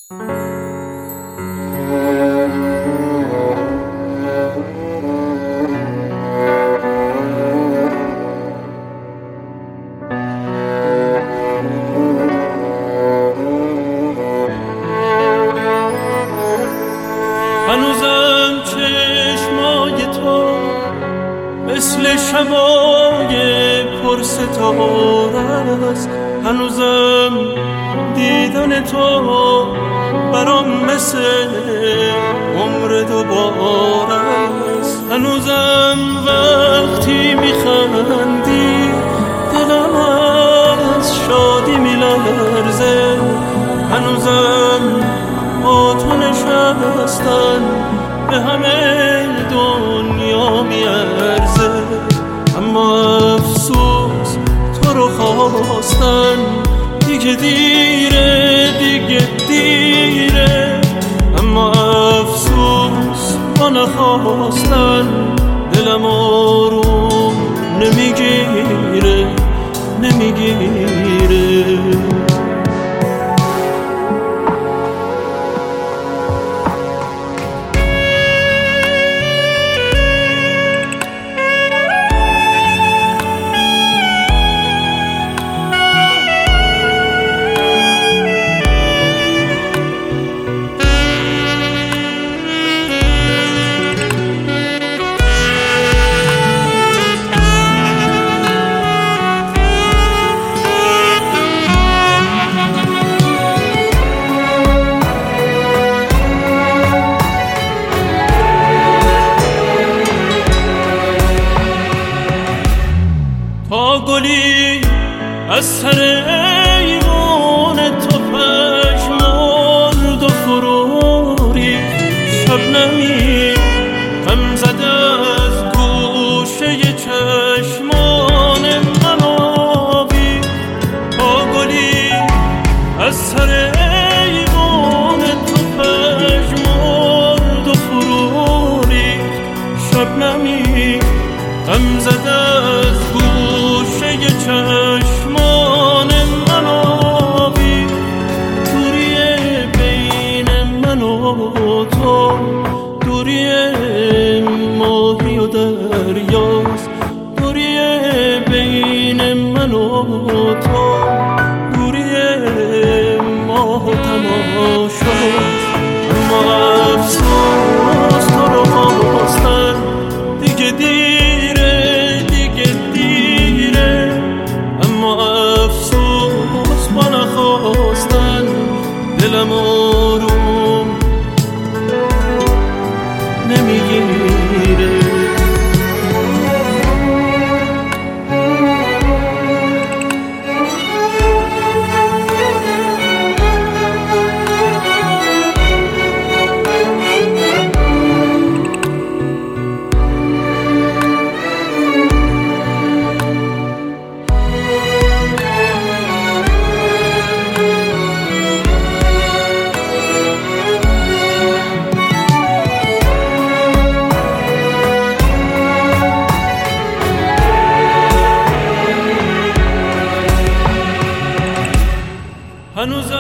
هنوزم چشمای تو مثل شمای پرستاره است، هنوزم دیدن تو برام مثل عمر دوباره است، هنوزم وقتی میخندی دلم از شادی میلرزه، هنوزم با تو نشستن به همه دنیا میارزه، اما افسوس تو رو خواستن دیگه دیره، دیگه دیره، اما افسوس با نخواستن دلم آروم نمیگیره، نمیگیره. تا گلی از سر ایوان تو پژمرد و فرو ریخت، شبنمی غم زده از گوشه چشمان من آویخت، تا گلی از سر ایوان تو پژمرد و فرو ریخت، شبنمی غم زده از گوشه چشمان من آویخت، دوری بین من و تو دوری ماهی و دریاست، دوری بین من و تو دوری ماه و تماشاست، اما افسوس تو رو خواستن دیگه دیره، دیگه دیره، اما افسوس با نخواستن دلم آروم نمیگیره. هنوز